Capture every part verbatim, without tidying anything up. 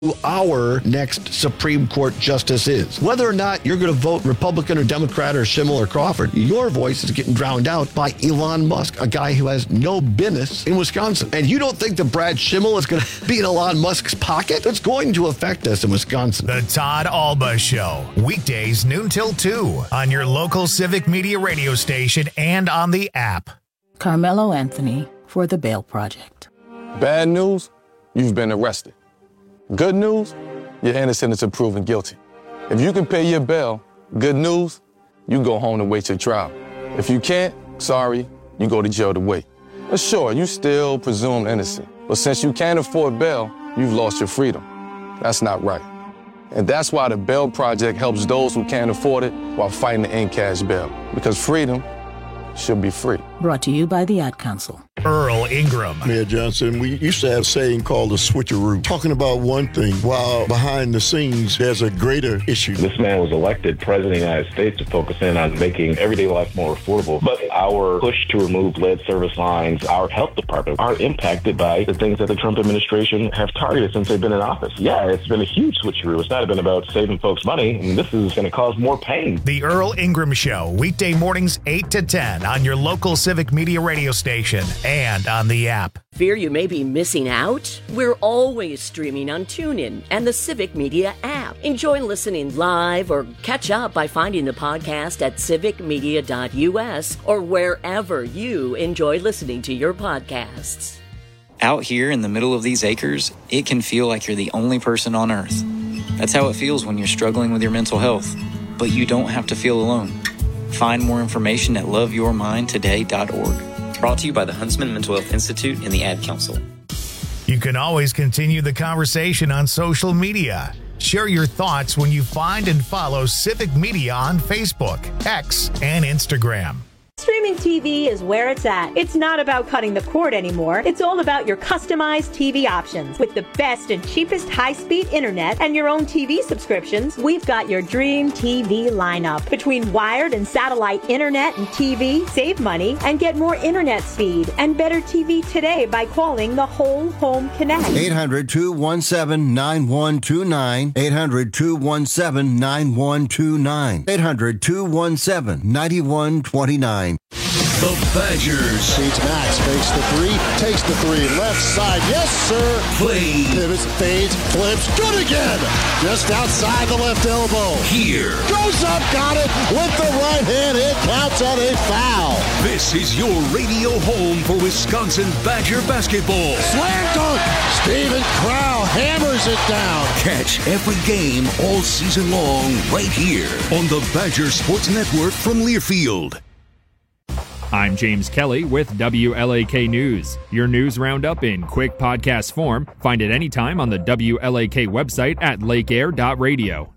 our next Supreme Court justice is. Whether or not you're going to vote Republican or Democrat or Schimmel or Crawford, your voice is getting drowned out by Elon Musk, a guy who has no business in Wisconsin. And you don't think that Brad Schimmel is going to be in Elon Musk's pocket? It's going to affect us in Wisconsin. The Todd Alba Show, weekdays noon till two on your local Civic Media radio station and on the app. Carmelo Anthony for the Bail Project. Bad news, you've been arrested. Good news, you're innocent until proven guilty. If you can pay your bail, good news, you go home and wait your trial. If you can't, sorry, you go to jail to wait. But sure, you still presumed innocent. But since you can't afford bail, you've lost your freedom. That's not right. And that's why the Bail Project helps those who can't afford it while fighting to end cash bail. Because freedom should be free. Brought to you by the Ad Council. Earl Ingram. Mayor Johnson, we used to have a saying called a switcheroo, talking about one thing while behind the scenes there's a greater issue. This man was elected president of the United States to focus in on making everyday life more affordable. But our push to remove lead service lines, our health department, are impacted by the things that the Trump administration have targeted since they've been in office. Yeah, it's been a huge switcheroo. It's not been about saving folks money, and this is going to cause more pain. The Earl Ingram Show, weekday mornings eight to ten on your local Civic Media radio station and on the app. Fear you may be missing out? We're always streaming on TuneIn and the Civic Media app. Enjoy listening live or catch up by finding the podcast at civic media dot u s or wherever you enjoy listening to your podcasts. Out here in the middle of these acres, it can feel like you're the only person on Earth. That's how it feels when you're struggling with your mental health. But you don't have to feel alone. Find more information at love your mind today dot org. Brought to you by the Huntsman Mental Health Institute and the Ad Council. You can always continue the conversation on social media. Share your thoughts when you find and follow Civic Media on Facebook, X, and Instagram. Streaming T V is where it's at. It's not about cutting the cord anymore. It's all about your customized T V options. With the best and cheapest high-speed internet and your own T V subscriptions, we've got your dream T V lineup. Between wired and satellite internet and T V, save money and get more internet speed and better T V today by calling the Whole Home Connect. eight hundred, two one seven, nine one two nine. eight hundred, two one seven, nine one two nine. eight hundred, two one seven, nine one two nine. The Badgers. Feeds Max, fakes the three, takes the three, left side, yes sir. Play. Pivots, fades, flips, good again. Just outside the left elbow. Here. Goes up, got it with the right hand, it counts on a foul. This is your radio home for Wisconsin Badger basketball. Slam dunk. Steven Crow hammers it down. Catch every game all season long right here on the Badger Sports Network from Learfield. I'm James Kelly with W L A K News. Your news roundup in quick podcast form. Find it anytime on the W L A K website at lake air dot radio.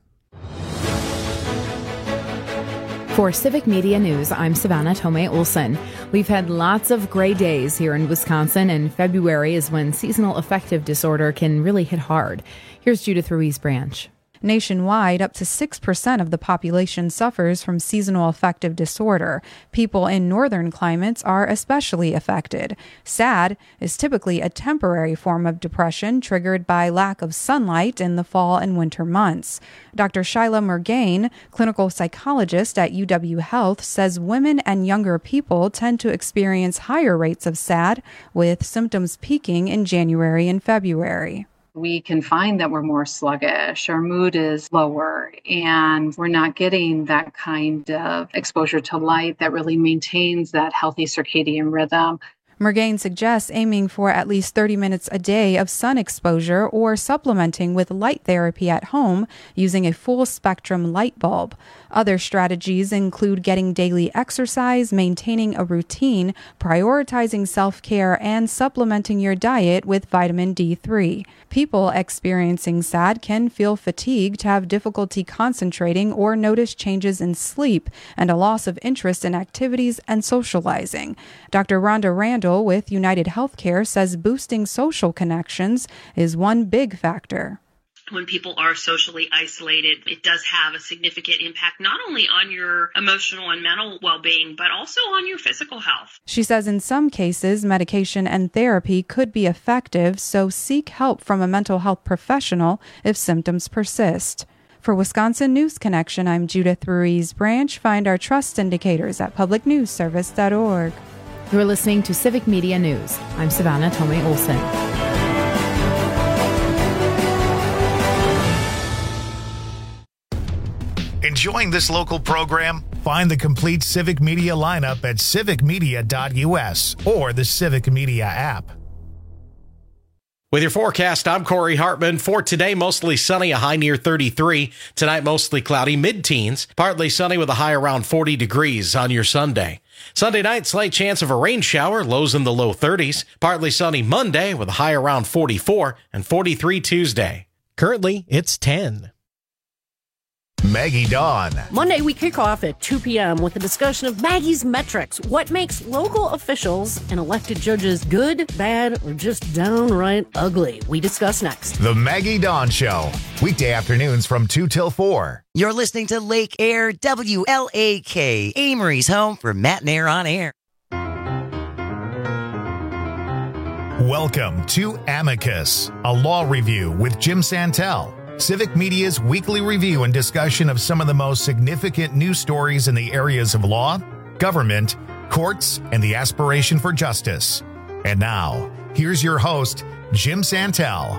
For Civic Media News, I'm Savannah Tomei Olson. We've had lots of gray days here in Wisconsin, and February is when seasonal affective disorder can really hit hard. Here's Judith Ruiz-Branch. Nationwide, up to six percent of the population suffers from seasonal affective disorder. People in northern climates are especially affected. SAD is typically a temporary form of depression triggered by lack of sunlight in the fall and winter months. Doctor Shyla Murgain, clinical psychologist at U W Health, says women and younger people tend to experience higher rates of SAD, with symptoms peaking in January and February. We can find that we're more sluggish, our mood is lower, and we're not getting that kind of exposure to light that really maintains that healthy circadian rhythm. Murgain suggests aiming for at least thirty minutes a day of sun exposure or supplementing with light therapy at home using a full spectrum light bulb. Other strategies include getting daily exercise, maintaining a routine, prioritizing self-care, and supplementing your diet with vitamin D three. People experiencing SAD can feel fatigued, have difficulty concentrating, or notice changes in sleep and a loss of interest in activities and socializing. Doctor Rhonda Randall with United Healthcare says boosting social connections is one big factor. when people are socially isolated, it does have a significant impact not only on your emotional and mental well-being, but also on your physical health. She says in some cases, medication and therapy could be effective, so seek help from a mental health professional if symptoms persist. For Wisconsin News Connection, I'm Judith Ruiz Branch. Find our trust indicators at public news service dot org. You're listening to Civic Media News. I'm Savannah Tomei Olson. Enjoying this local program? Find the complete Civic Media lineup at civic media dot u s or the Civic Media app. With your forecast, I'm Corey Hartman. For today, mostly sunny, a high near thirty-three. Tonight, mostly cloudy, mid-teens. Partly sunny with a high around forty degrees on your Sunday. Sunday night, slight chance of a rain shower, lows in the low thirties. Partly sunny Monday with a high around forty-four and forty-three Tuesday. Currently, it's ten. Maggie Dawn. Monday, we kick off at two p.m. with a discussion of Maggie's metrics. What makes local officials and elected judges good, bad, or just downright ugly? We discuss next. The Maggie Dawn Show. Weekday afternoons from two till four. You're listening to Lake Air W L A K, Amory's home for Matt and Air on Air. Welcome to Amicus, a law review with Jim Santel. Civic Media's weekly review and discussion of some of the most significant news stories in the areas of law, government, courts, and the aspiration for justice. And now, here's your host, Jim Santel.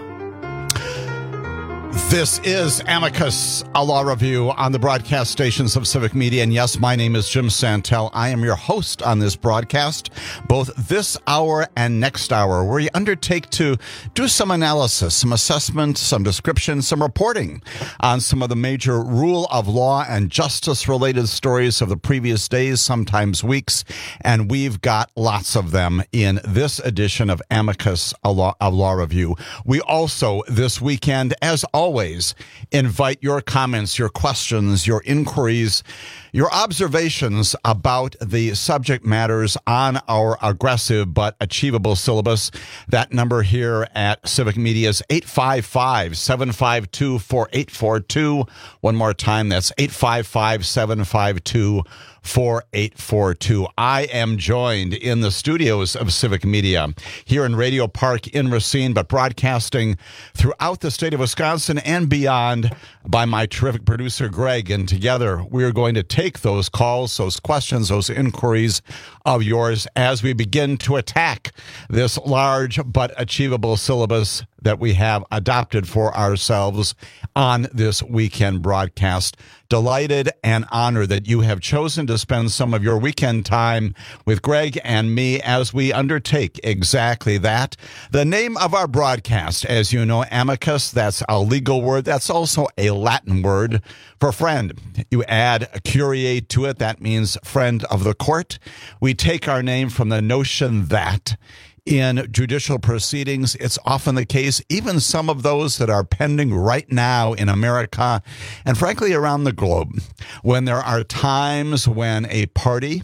This is Amicus, a law review on the broadcast stations of Civic Media. And yes, my name is Jim Santel. I am your host on this broadcast, both this hour and next hour, where you undertake to do some analysis, some assessment, some description, some reporting on some of the major rule of law and justice related stories of the previous days, sometimes weeks. And we've got lots of them in this edition of Amicus, a law, a law review. We also, this weekend, as always, Always invite your comments, your questions, your inquiries, your observations about the subject matters on our aggressive but achievable syllabus. That number here at Civic Media is eight five five, seven five two, four eight four two. One more time, that's eight five five, seven five two, four eight four two. I am joined in the studios of Civic Media here in Radio Park in Racine, but broadcasting throughout the state of Wisconsin and beyond by my terrific producer, Greg. And together we are going to take those calls, those questions, those inquiries of yours as we begin to attack this large but achievable syllabus that we have adopted for ourselves on this weekend broadcast. Delighted and honored that you have chosen to spend some of your weekend time with Greg and me as we undertake exactly that. The name of our broadcast, as you know, amicus, that's a legal word. That's also a Latin word for friend. You add a curiate to it. That means friend of the court. We take our name from the notion that in judicial proceedings, it's often the case, even some of those that are pending right now in America and frankly around the globe, when there are times when a party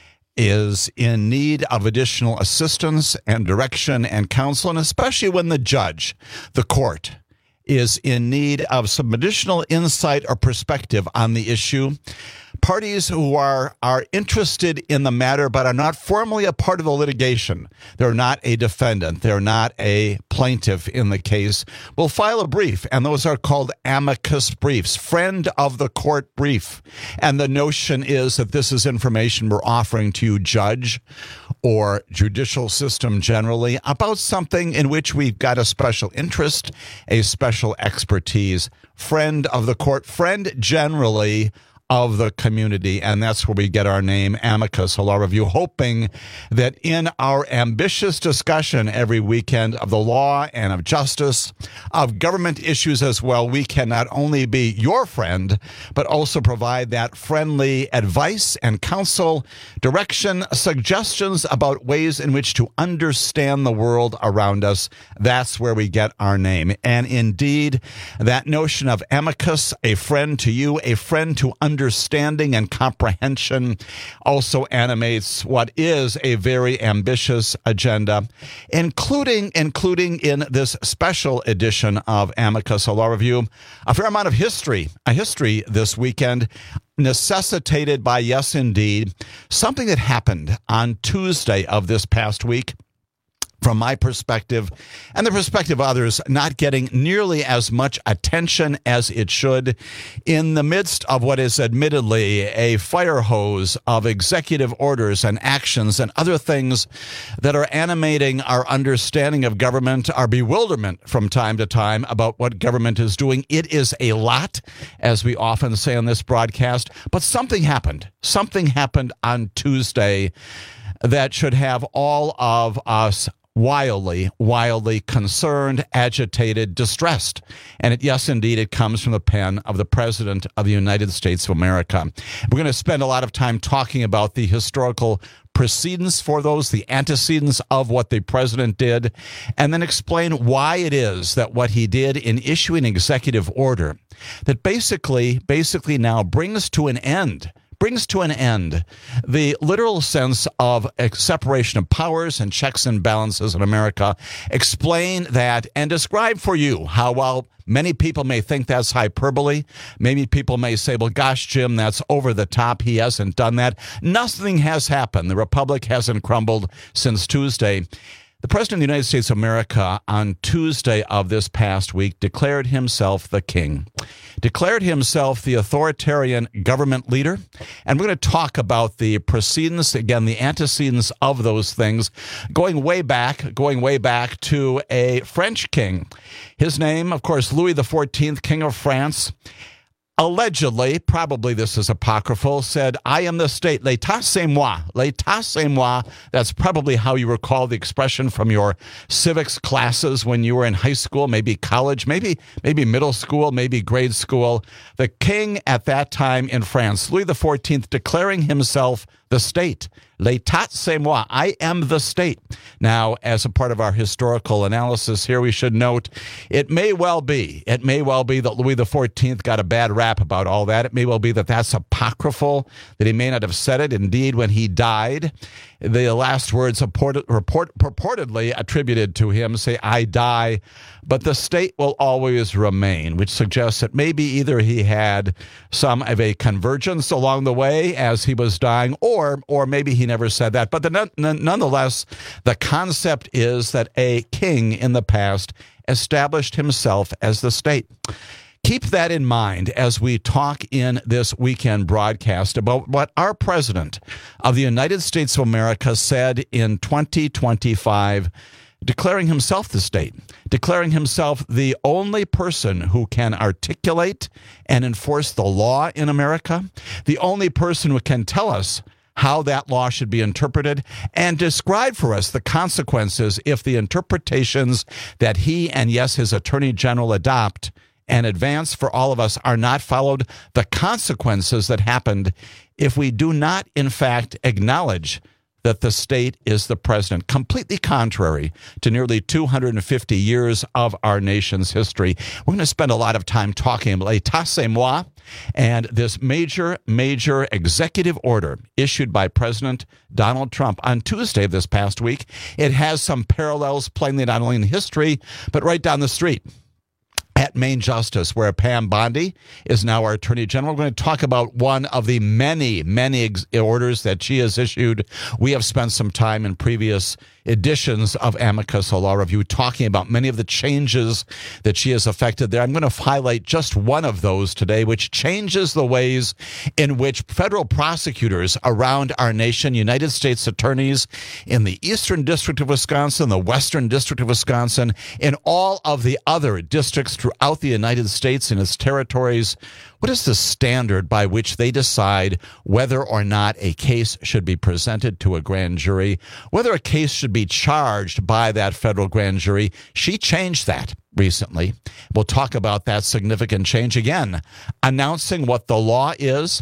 is in need of additional assistance and direction and counsel, and especially when the judge, the court, is in need of some additional insight or perspective on the issue. Parties who are, are interested in the matter but are not formally a part of the litigation, they're not a defendant, they're not a plaintiff in the case, will file a brief, and those are called amicus briefs, friend of the court brief. And the notion is that this is information we're offering to you, judge or judicial system generally, about something in which we've got a special interest, a special expertise. Friend of the court, friend generally of the community, and that's where we get our name, Amicus, a law review, hoping that in our ambitious discussion every weekend of the law and of justice, of government issues as well, we can not only be your friend, but also provide that friendly advice and counsel, direction, suggestions about ways in which to understand the world around us. That's where we get our name. And indeed, that notion of amicus, a friend to you, a friend to understand understanding and comprehension also animates what is a very ambitious agenda, including including in this special edition of Amicus, a law review, a fair amount of history, a history this weekend, necessitated by, yes, indeed, something that happened on Tuesday of this past week. From my perspective and the perspective of others, not getting nearly as much attention as it should in the midst of what is admittedly a fire hose of executive orders and actions and other things that are animating our understanding of government, our bewilderment from time to time about what government is doing. It is a lot, as we often say on this broadcast, but something happened. Something happened on Tuesday that should have all of us wildly, wildly concerned, agitated, distressed. And it, yes, indeed, it comes from the pen of the President of the United States of America. We're going to spend a lot of time talking about the historical precedents for those, the antecedents of what the president did, and then explain why it is that what he did in issuing an executive order that basically, basically now brings to an end brings to an end the literal sense of a separation of powers and checks and balances in America. Explain that and describe for you how, while many people may think that's hyperbole, maybe people may say, well, gosh, Jim, that's over the top. He hasn't done that. Nothing has happened. The republic hasn't crumbled since Tuesday. The President of the United States of America on Tuesday of this past week declared himself the king, declared himself the authoritarian government leader. And we're going to talk about the precedents, again, the antecedents of those things, going way back, going way back to a French king. His name, of course, Louis the fourteenth, King of France. Allegedly, probably this is apocryphal, said, I am the state. L'état c'est moi. L'état c'est moi. That's probably how you recall the expression from your civics classes when you were in high school, maybe college, maybe maybe middle school, maybe grade school. The king at that time in France, Louis the fourteenth, declaring himself the state. L'état c'est moi. I am the state. Now, as a part of our historical analysis here, we should note it may well be, it may well be that Louis the fourteenth got a bad rap about all that. It may well be that that's apocryphal, that he may not have said it. Indeed, when he died, the last words report, report, purportedly attributed to him say, I die, but the state will always remain, which suggests that maybe either he had some of a convergence along the way as he was dying, or or maybe he never said that. But the, nonetheless, the concept is that a king in the past established himself as the state. Keep that in mind as we talk in this weekend broadcast about what our president of the United States of America said in twenty twenty-five, declaring himself the state, declaring himself the only person who can articulate and enforce the law in America, the only person who can tell us how that law should be interpreted, and describe for us the consequences if the interpretations that he and, yes, his attorney general adopt and advance for all of us are not followed, the consequences that happened if we do not, in fact, acknowledge that the state is the president, completely contrary to nearly two hundred fifty years of our nation's history. We're going to spend a lot of time talking about l'état c'est moi and this major, major executive order issued by President Donald Trump on Tuesday of this past week. It has some parallels plainly not only in history, but right down the street at Main Justice, where Pam Bondi is now our Attorney General. We're going to talk about one of the many, many ex- orders that she has issued. We have spent some time in previous editions of Amicus, a law review, talking about many of the changes that she has affected there. I'm going to highlight just one of those today, which changes the ways in which federal prosecutors around our nation, United States attorneys in the Eastern District of Wisconsin, the Western District of Wisconsin, in all of the other districts throughout the United States and its territories, what is the standard by which they decide whether or not a case should be presented to a grand jury, whether a case should be charged by that federal grand jury? She changed that recently. We'll talk about that significant change again, announcing what the law is,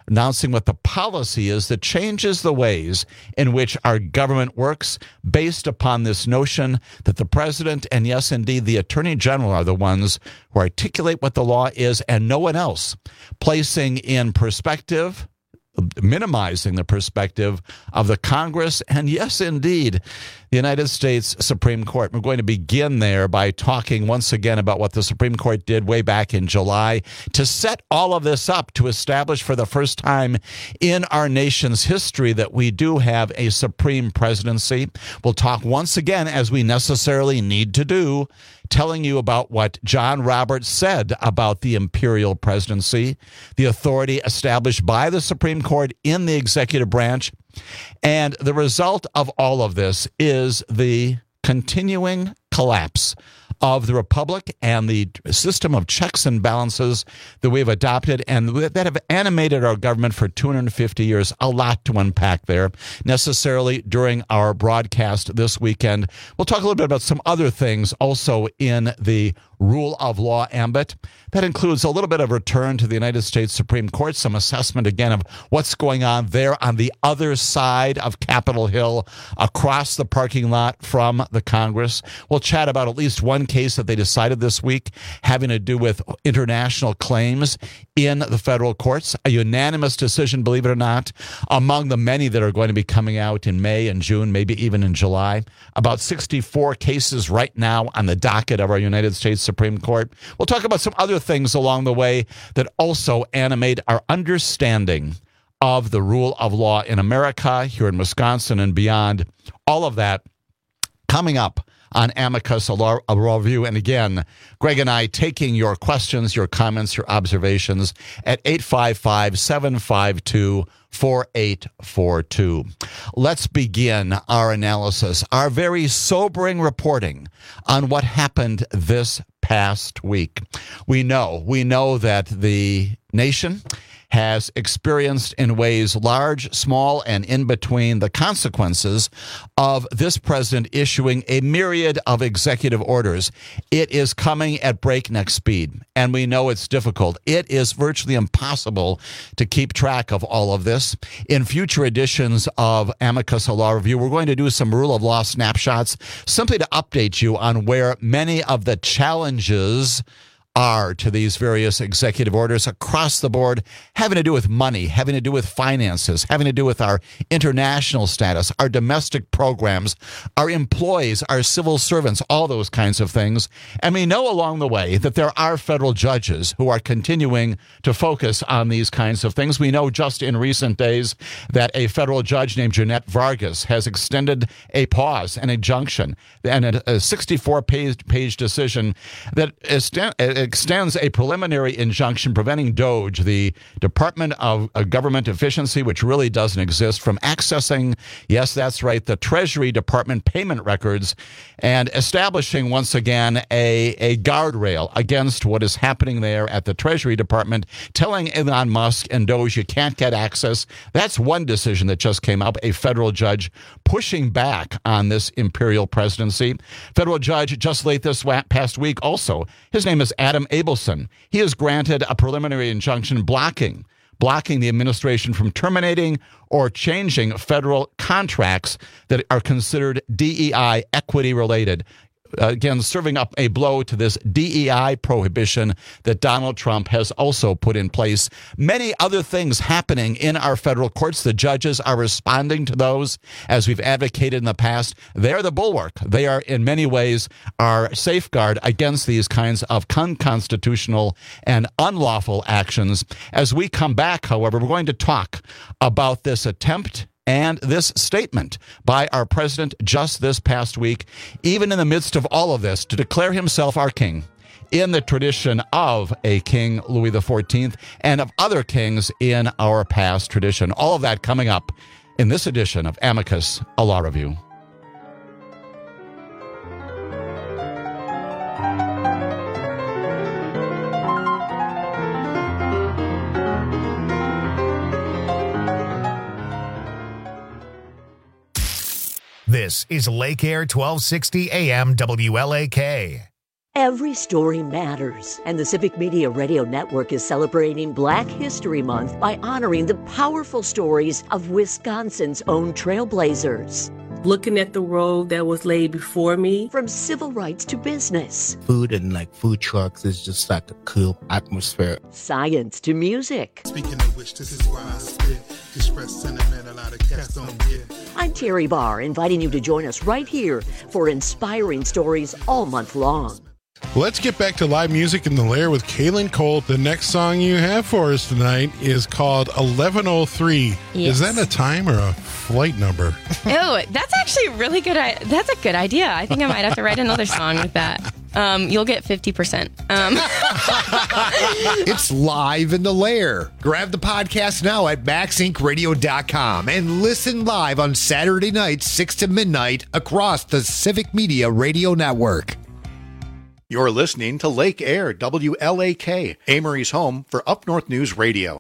announcing what the policy is that changes the ways in which our government works based upon this notion that the president and, yes, indeed, the attorney general are the ones who articulate what the law is and no one else, placing in perspective, minimizing the perspective of the Congress and, yes, indeed, the United States Supreme Court. We're going to begin there by talking once again about what the Supreme Court did way back in July to set all of this up, to establish for the first time in our nation's history that we do have a supreme presidency. We'll talk once again, as we necessarily need to do, telling you about what John Roberts said about the imperial presidency, the authority established by the Supreme Court in the executive branch. And the result of all of this is the continuing collapse of the republic and the system of checks and balances that we've adopted and that have animated our government for two hundred fifty years. A lot to unpack there necessarily during our broadcast this weekend. We'll talk a little bit about some other things also in the rule of law ambit. That includes a little bit of return to the United States Supreme Court, some assessment again of what's going on there on the other side of Capitol Hill, across the parking lot from the Congress. We'll chat about at least one case that they decided this week having to do with international claims in the federal courts. A unanimous decision, believe it or not, among the many that are going to be coming out in May and June, maybe even in July. About sixty-four cases right now on the docket of our United States Supreme Court. We'll talk about some other things along the way that also animate our understanding of the rule of law in America, here in Wisconsin and beyond. All of that coming up on Amicus, a law, a law review. And again, Greg and I taking your questions, your comments, your observations at eight five five, seven five two, four eight four two. Let's begin our analysis, our very sobering reporting on what happened this past week. We know, we know that the nation has experienced in ways large, small, and in between the consequences of this president issuing a myriad of executive orders. It is coming at breakneck speed, and we know it's difficult. It is virtually impossible to keep track of all of this. In future editions of Amicus, a Law Review, we're going to do some rule of law snapshots simply to update you on where many of the challenges are to these various executive orders across the board, having to do with money, having to do with finances, having to do with our international status, our domestic programs, our employees, our civil servants, all those kinds of things. And we know along the way that there are federal judges who are continuing to focus on these kinds of things. We know just in recent days that a federal judge named Jeanette Vargas has extended a pause, an injunction, and a sixty-four page decision that is extends a preliminary injunction preventing DOJ, the Department of Government Efficiency, which really doesn't exist, from accessing, yes, that's right, the Treasury Department payment records and establishing once again a, a guardrail against what is happening there at the Treasury Department, telling Elon Musk and DOJ you can't get access. That's one decision that just came up, a federal judge pushing back on this imperial presidency. Federal judge just late this past week also, his name is Adam Abelson. He has granted a preliminary injunction blocking blocking the administration from terminating or changing federal contracts that are considered D E I equity related. Again, serving up a blow to this D E I prohibition that Donald Trump has also put in place. Many other things happening in our federal courts. The judges are responding to those, as we've advocated in the past. They're the bulwark. They are, in many ways, our safeguard against these kinds of unconstitutional and unlawful actions. As we come back, however, we're going to talk about this attempt and this statement by our president just this past week, even in the midst of all of this, to declare himself our king in the tradition of a King Louis the fourteenth and of other kings in our past tradition. All of that coming up in this edition of Amicus, a Law Review. This is Lake Air twelve sixty A M W L A K. Every story matters, and the Civic Media Radio Network is celebrating Black History Month by honoring the powerful stories of Wisconsin's own trailblazers. Looking at the road that was laid before me. From civil rights to business. Food and like food trucks is just like a cool atmosphere. Science to music. Speaking of which, this is why I spit. Express sentiment a lot of cats don't get. I'm Terry Barr, inviting you to join us right here for inspiring stories all month long. Let's get back to live music in the Lair with Kaylin Cole. The next song you have for us tonight is called eleven oh three. Yes. Is that a time or a flight number? Oh, that's actually a really good. That's a good idea. I think I might have to write another song with that. Um, you'll get fifty percent. Um. It's live in the Lair. Grab the podcast now at max inc radio dot com and listen live on Saturday nights, six to midnight, across the Civic Media Radio Network. You're listening to Lake Air, W L A K, Amory's home for Up North News Radio.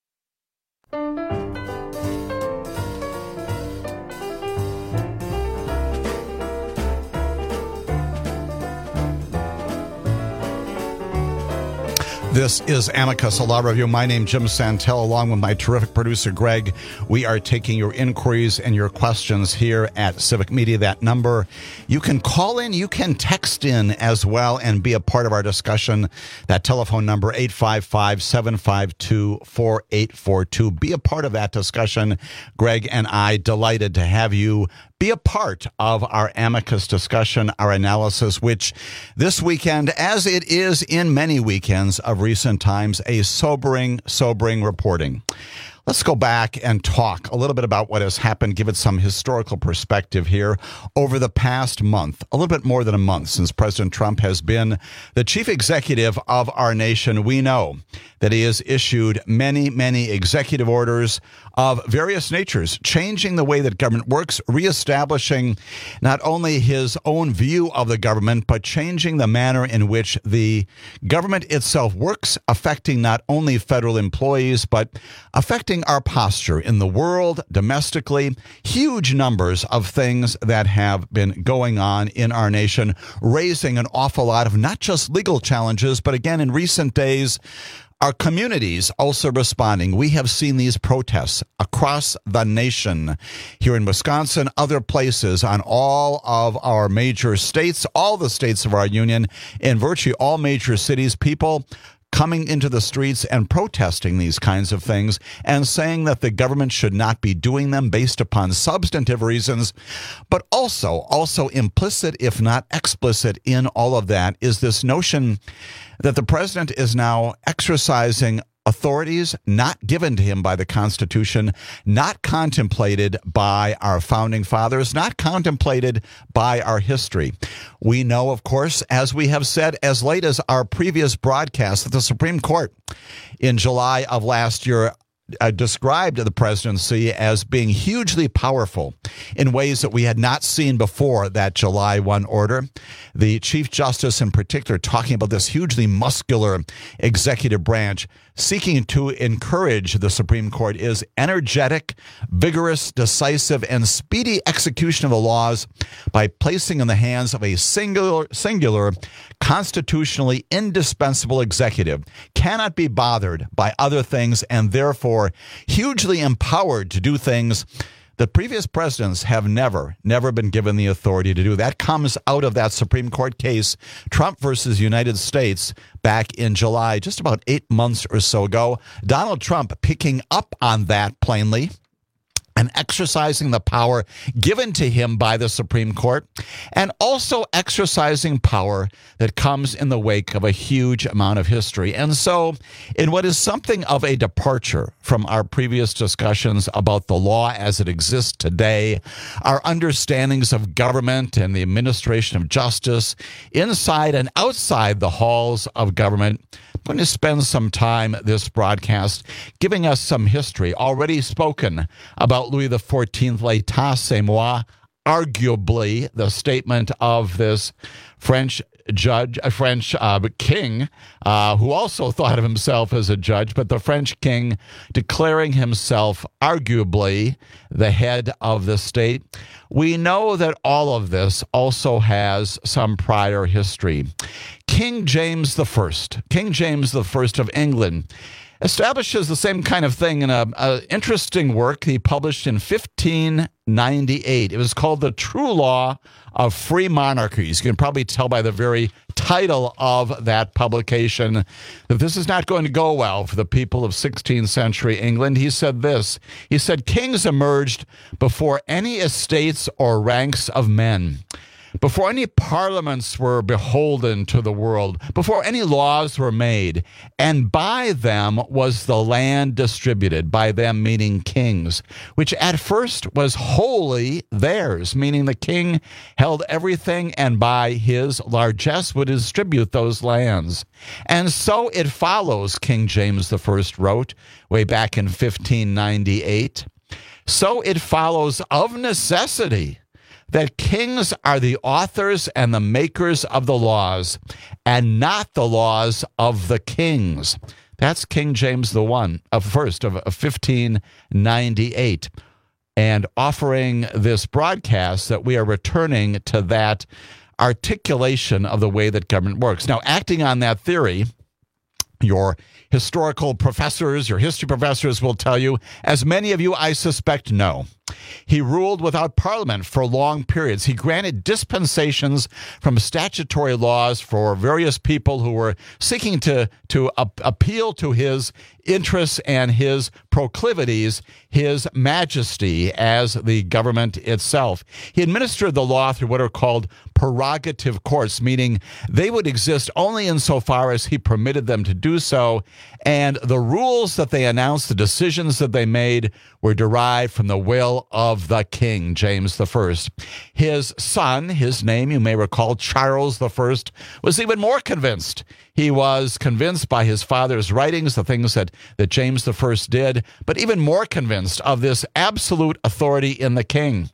This is Amicus, a law review. My name is Jim Santel, along with my terrific producer, Greg. We are taking your inquiries and your questions here at Civic Media. That number, you can call in, you can text in as well and be a part of our discussion. That telephone number, eight five five, seven five two, four eight four two. Be a part of that discussion. Greg and I, delighted to have you be a part of our amicus discussion, our analysis, which this weekend, as it is in many weekends of recent times, a sobering, sobering reporting. Let's go back and talk a little bit about what has happened, give it some historical perspective here over the past month, a little bit more than a month since President Trump has been the chief executive of our nation. We know that he has issued many, many executive orders of various natures, changing the way that government works, reestablishing not only his own view of the government, but changing the manner in which the government itself works, affecting not only federal employees, but affecting our posture in the world, domestically. Huge numbers of things that have been going on in our nation, raising an awful lot of not just legal challenges, but again, in recent days, our communities also responding. We have seen these protests across the nation, here in Wisconsin, other places, on all of our major states, all the states of our union, in virtually all major cities, people coming into the streets and protesting these kinds of things and saying that the government should not be doing them based upon substantive reasons. But also, also implicit, if not explicit, in all of that is this notion that the president is now exercising authorities not given to him by the Constitution, not contemplated by our founding fathers, not contemplated by our history. We know, of course, as we have said as late as our previous broadcast, that the Supreme Court in July of last year Uh, described the presidency as being hugely powerful in ways that we had not seen before that July first order. The Chief Justice in particular talking about this hugely muscular executive branch seeking to encourage the Supreme Court is energetic, vigorous, decisive, and speedy execution of the laws by placing in the hands of a singular, singular constitutionally indispensable executive, cannot be bothered by other things, and therefore hugely empowered to do things that previous presidents have never, never been given the authority to do. That comes out of that Supreme Court case, Trump versus United States, back in July, just about eight months or so ago. Donald Trump picking up on that plainly and exercising the power given to him by the Supreme Court, and also exercising power that comes in the wake of a huge amount of history. And so, in what is something of a departure from our previous discussions about the law as it exists today, our understandings of government and the administration of justice inside and outside the halls of government, I'm going to spend some time this broadcast giving us some history. Already spoken about Louis the fourteenth, L'État, c'est moi, arguably the statement of this French judge, a French uh, king, uh, who also thought of himself as a judge, but the French king declaring himself arguably the head of the state. We know that all of this also has some prior history. King James the First, King James the First of England, establishes the same kind of thing in an interesting work he published in fifteen ninety-eight. It was called The True Law of Free Monarchies. You can probably tell by the very title of that publication that this is not going to go well for the people of sixteenth century England. He said this. He said, kings emerged before any estates or ranks of men, before any parliaments were beholden to the world, before any laws were made, and by them was the land distributed, by them meaning kings, which at first was wholly theirs, meaning the king held everything and by his largesse would distribute those lands. And so it follows, King James the First wrote way back in fifteen ninety-eight, so it follows of necessity that kings are the authors and the makers of the laws, and not the laws of the kings. That's King James the One, of first of fifteen ninety-eight, and offering this broadcast that we are returning to that articulation of the way that government works. Now, acting on that theory, your historical professors, your history professors will tell you, as many of you, I suspect, know, he ruled without parliament for long periods. He granted dispensations from statutory laws for various people who were seeking to, to uh, appeal to his interests and his proclivities, his majesty as the government itself. He administered the law through what are called prerogative courts, meaning they would exist only insofar as he permitted them to do so, and the rules that they announced, the decisions that they made, were derived from the will of the king, James the First. His son, his name, you may recall, Charles the First, was even more convinced. He was convinced by his father's writings, the things that, that James the First did, but even more convinced of this absolute authority in the king.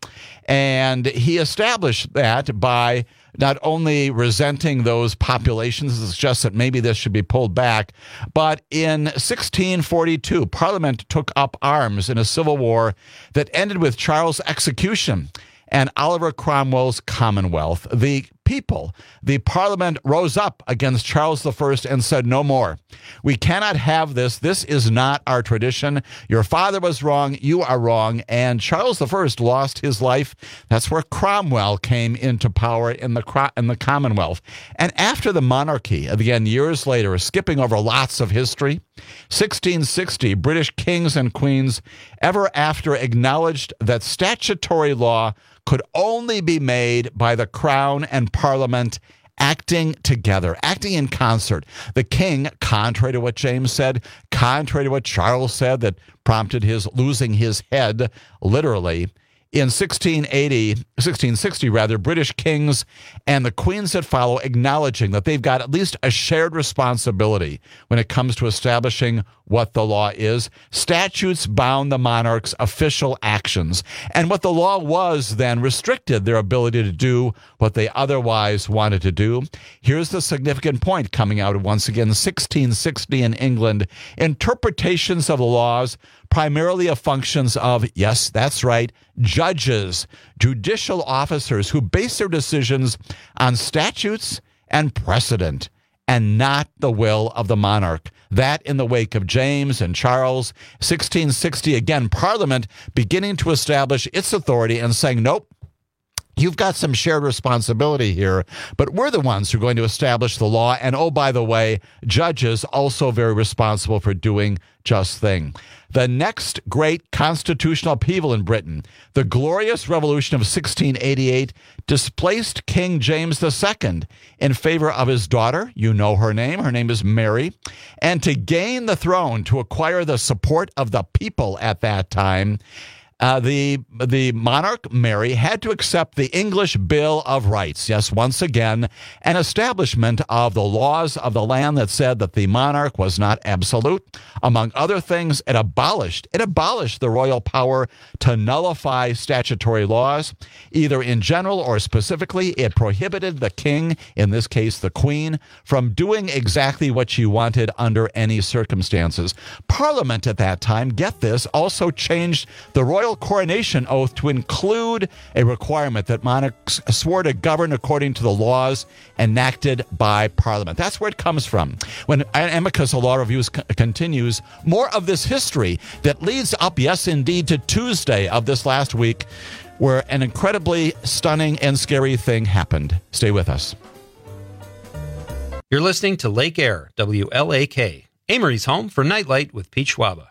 And he established that by not only resenting those populations, it's just that maybe this should be pulled back, but in sixteen forty-two, Parliament took up arms in a civil war that ended with Charles' execution and Oliver Cromwell's Commonwealth. The people, the Parliament, rose up against Charles the First and said, no more. We cannot have this. This is not our tradition. Your father was wrong. You are wrong. And Charles the First lost his life. That's where Cromwell came into power in the, in the Commonwealth. And after the monarchy, again, years later, skipping over lots of history, sixteen sixty, British kings and queens ever after acknowledged that statutory law could only be made by the crown and parliament acting together, acting in concert. The king, contrary to what James said, contrary to what Charles said that prompted his losing his head, literally, in sixteen eighty, sixteen sixty rather, British kings and the queens that follow acknowledging that they've got at least a shared responsibility when it comes to establishing what the law is. Statutes bound the monarch's official actions, and what the law was then restricted their ability to do what they otherwise wanted to do. Here's the significant point coming out of, once again, sixteen sixty in England. Interpretations of the laws, primarily of functions of, yes, that's right, judges, judicial officers who base their decisions on statutes and precedent, and not the will of the monarch. That in the wake of James and Charles, sixteen sixty, again, Parliament beginning to establish its authority and saying, nope, you've got some shared responsibility here, but we're the ones who are going to establish the law. And oh, by the way, judges also very responsible for doing just thing. The next great constitutional upheaval in Britain, the Glorious Revolution of sixteen eighty-eight, displaced King James the Second in favor of his daughter. You know her name. Her name is Mary. And to gain the throne, to acquire the support of the people at that time, Uh, the the monarch, Mary, had to accept the English Bill of Rights. Yes, once again, an establishment of the laws of the land that said that the monarch was not absolute. Among other things, it abolished it abolished the royal power to nullify statutory laws, either in general or specifically. It prohibited the king, in this case the queen, from doing exactly what she wanted under any circumstances. Parliament at that time, get this, also changed the royal coronation oath to include a requirement that monarchs swore to govern according to the laws enacted by Parliament. That's where it comes from. When Amicus, a law review, c- continues, more of this history that leads up, yes, indeed, to Tuesday of this last week, where an incredibly stunning and scary thing happened. Stay with us. You're listening to Lake Air, W L A K, Amory's home for Nightlight with Pete Schwaba.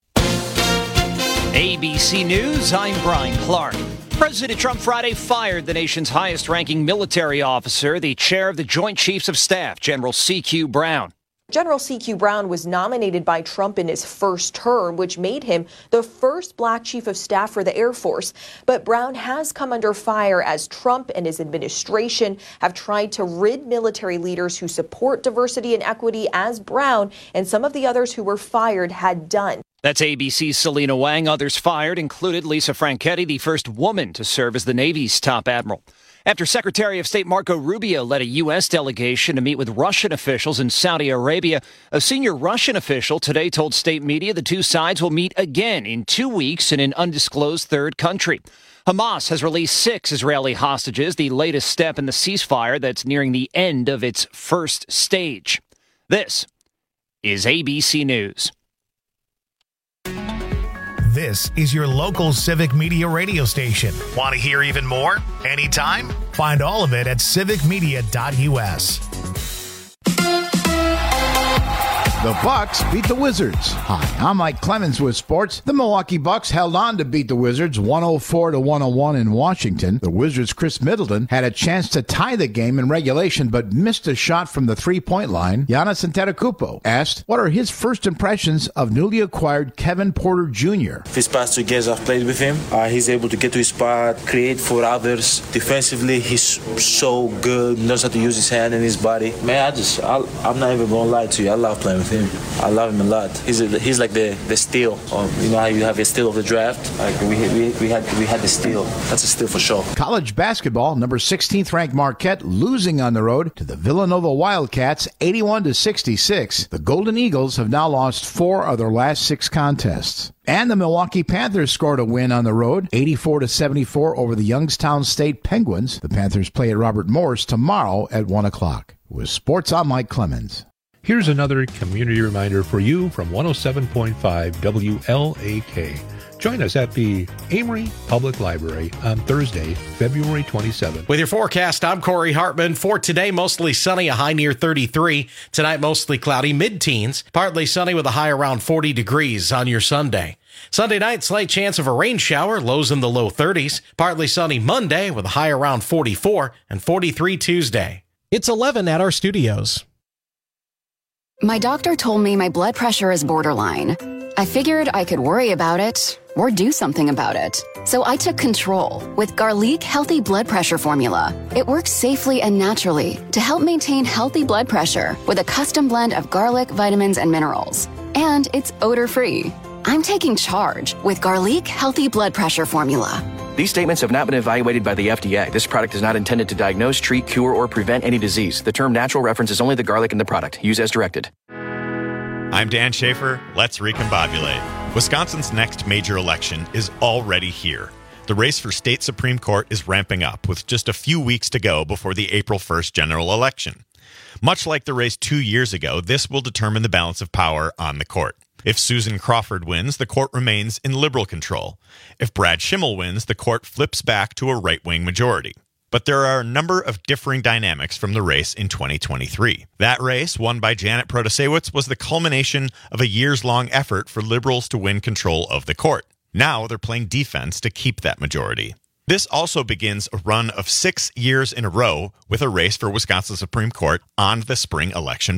A B C News, I'm Brian Clark. President Trump Friday fired the nation's highest-ranking military officer, the chair of the Joint Chiefs of Staff, General C Q Brown. General C Q Brown was nominated by Trump in his first term, which made him the first black chief of staff for the Air Force. But Brown has come under fire as Trump and his administration have tried to rid military leaders who support diversity and equity, as Brown and some of the others who were fired had done. That's A B C's Selena Wang. Others fired included Lisa Franchetti, the first woman to serve as the Navy's top admiral. After Secretary of State Marco Rubio led a U S delegation to meet with Russian officials in Saudi Arabia, a senior Russian official today told state media the two sides will meet again in two weeks in an undisclosed third country. Hamas has released six Israeli hostages, the latest step in the ceasefire that's nearing the end of its first stage. This is A B C News. This is your local Civic Media radio station. Want to hear even more? Anytime? Find all of it at civic media dot u s. The Bucks beat the Wizards. Hi, I'm Mike Clemens with sports. The Milwaukee Bucks held on to beat the Wizards one oh four to one oh one in Washington. The Wizards' Chris Middleton had a chance to tie the game in regulation, but missed a shot from the three-point line. Giannis Antetokounmpo asked, what are his first impressions of newly acquired Kevin Porter Junior? These past two games I've played with him, uh, he's able to get to his spot, create for others. Defensively, he's so good, knows how to use his hand and his body. Man, I just, I, I'm not even going to lie to you. I love playing with him. I love him a lot. He's a, he's like the the steal. Um, you know how you have a steal of the draft? Like we we we had we had the steal. That's a steal for sure. College basketball, number sixteenth ranked Marquette losing on the road to the Villanova Wildcats, eighty-one to sixty-six. The Golden Eagles have now lost four of their last six contests. And the Milwaukee Panthers scored a win on the road, eighty-four to seventy-four over the Youngstown State Penguins. The Panthers play at Robert Morris tomorrow at one o'clock. With sports, I'm Mike Clemens. Here's another community reminder for you from one oh seven point five W L A K. Join us at the Amory Public Library on Thursday, February twenty-seventh. With your forecast, I'm Corey Hartman. For today, mostly sunny, a high near thirty-three. Tonight, mostly cloudy, mid-teens. Partly sunny with a high around forty degrees on your Sunday. Sunday night, slight chance of a rain shower, lows in the low thirties. Partly sunny Monday with a high around forty-four and forty-three Tuesday. It's eleven at our studios. My doctor told me my blood pressure is borderline. I figured I could worry about it or do something about it. So I took control with Garlic Healthy Blood Pressure Formula. It works safely and naturally to help maintain healthy blood pressure with a custom blend of garlic, vitamins, and minerals. And it's odor-free. I'm taking charge with Garlic Healthy Blood Pressure Formula. These statements have not been evaluated by the F D A. This product is not intended to diagnose, treat, cure, or prevent any disease. The term natural references only the garlic in the product. Use as directed. I'm Dan Schaefer. Let's recombobulate. Wisconsin's next major election is already here. The race for state Supreme Court is ramping up with just a few weeks to go before the April first general election. Much like the race two years ago, this will determine the balance of power on the court. If Susan Crawford wins, the court remains in liberal control. If Brad Schimmel wins, the court flips back to a right-wing majority. But there are a number of differing dynamics from the race in twenty twenty-three. That race, won by Janet Protasewicz, was the culmination of a years-long effort for liberals to win control of the court. Now they're playing defense to keep that majority. This also begins a run of six years in a row with a race for Wisconsin Supreme Court on the spring election ballot.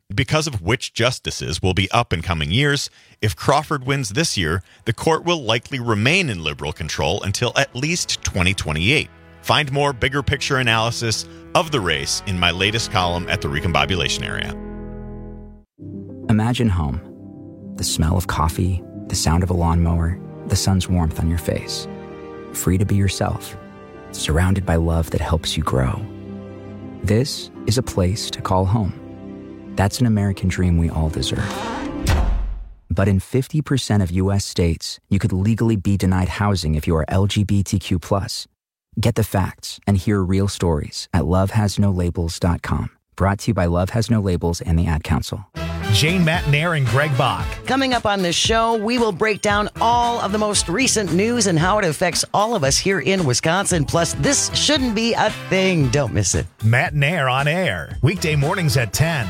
Because of which justices will be up in coming years, if Crawford wins this year, the court will likely remain in liberal control until at least twenty twenty-eight. Find more bigger picture analysis of the race in my latest column at the Recombobulation Area. Imagine home. The smell of coffee, the sound of a lawnmower, the sun's warmth on your face. Free to be yourself, surrounded by love that helps you grow. This is a place to call home. That's an American dream we all deserve. But in fifty percent of U S states, you could legally be denied housing if you are L G B T Q plus. Get the facts and hear real stories at love has no labels dot com. Brought to you by Love Has No Labels and the Ad Council. Jane Matnair and Greg Bach. Coming up on this show, we will break down all of the most recent news and how it affects all of us here in Wisconsin. Plus, this shouldn't be a thing. Don't miss it. Matnair on air. Weekday mornings at ten.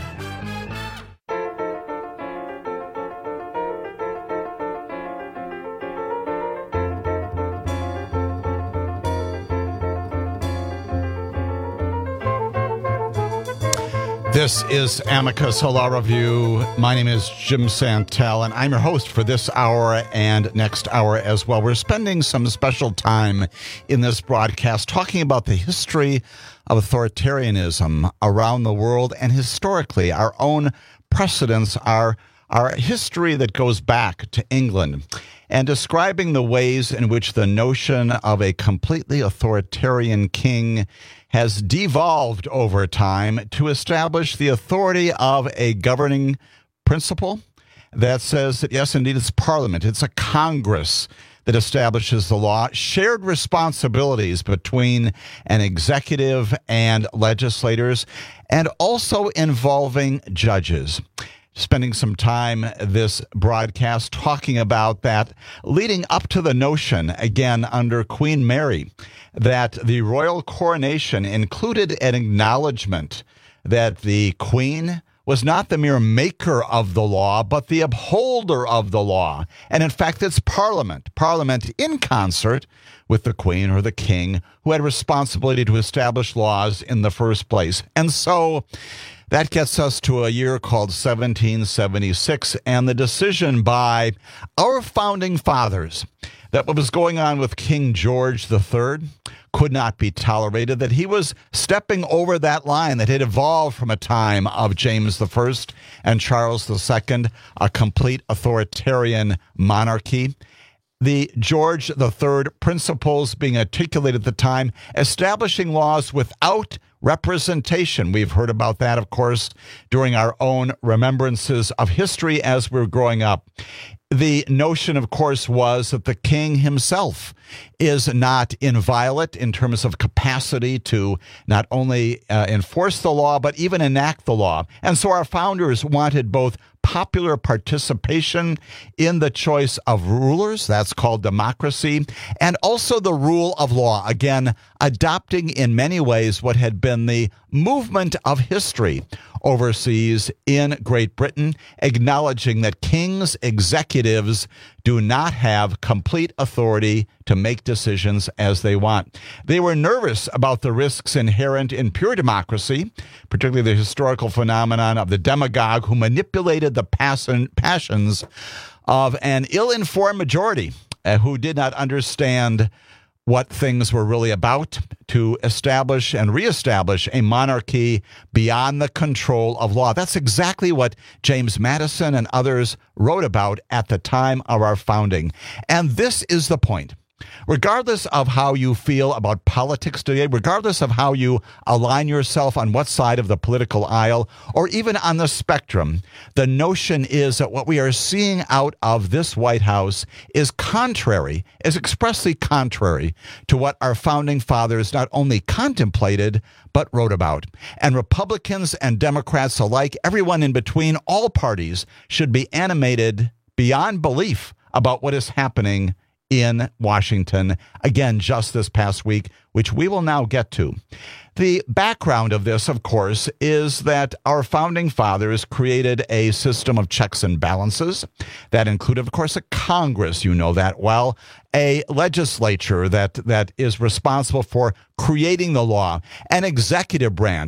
This is Amicus Law Review. My name is Jim Santel, and I'm your host for this hour and next hour as well. We're spending some special time in this broadcast talking about the history of authoritarianism around the world and historically our own precedents, our, our history that goes back to England, and describing the ways in which the notion of a completely authoritarian king has devolved over time to establish the authority of a governing principle that says that, yes, indeed, it's Parliament, it's a Congress that establishes the law, shared responsibilities between an executive and legislators, and also involving judges. Spending some time this broadcast talking about that, leading up to the notion, again, under Queen Mary, that the royal coronation included an acknowledgement that the Queen was not the mere maker of the law, but the upholder of the law. And in fact, it's Parliament, Parliament in concert with the Queen or the King, who had responsibility to establish laws in the first place. And so that gets us to a year called seventeen seventy-six and the decision by our founding fathers that what was going on with King George the Third could not be tolerated, that he was stepping over that line that had evolved from a time of James the First and Charles the Second, a complete authoritarian monarchy. The George the Third principles being articulated at the time, establishing laws without representation. We've heard about that, of course, during our own remembrances of history as we're growing up. The notion, of course, was that the king himself is not inviolate in terms of capacity to not only uh, enforce the law, but even enact the law. And so our founders wanted both popular participation in the choice of rulers, that's called democracy, and also the rule of law, again, adopting in many ways what had been the movement of history overseas in Great Britain, acknowledging that kings, executives do not have complete authority to make decisions as they want. They were nervous about the risks inherent in pure democracy, particularly the historical phenomenon of the demagogue who manipulated the passion, passions of an ill-informed majority uh, who did not understand what things were really about, to establish and reestablish a monarchy beyond the control of law. That's exactly what James Madison and others wrote about at the time of our founding. And this is the point. Regardless of how you feel about politics today, regardless of how you align yourself on what side of the political aisle, or even on the spectrum, the notion is that what we are seeing out of this White House is contrary, is expressly contrary to what our founding fathers not only contemplated, but wrote about. And Republicans and Democrats alike, everyone in between, all parties should be animated beyond belief about what is happening in Washington, again, just this past week, which we will now get to. The background of this, of course, is that our founding fathers created a system of checks and balances that included, of course, a Congress, you know that well, a legislature that, that is responsible for creating the law, an executive branch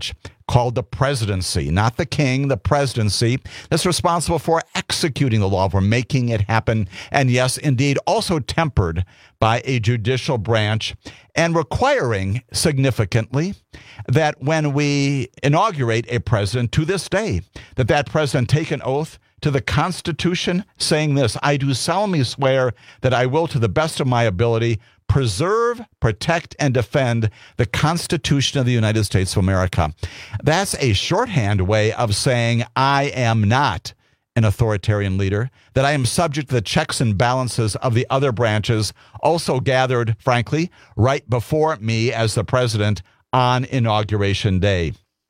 called the presidency, not the king, the presidency, that's responsible for executing the law, for making it happen. And yes, indeed, also tempered by a judicial branch and requiring significantly that when we inaugurate a president to this day, that that president take an oath to the Constitution saying this: I do solemnly swear that I will, to the best of my ability, preserve, protect, and defend the Constitution of the United States of America. That's a shorthand way of saying I am not an authoritarian leader, that I am subject to the checks and balances of the other branches, also gathered, frankly, right before me as the president on Inauguration Day.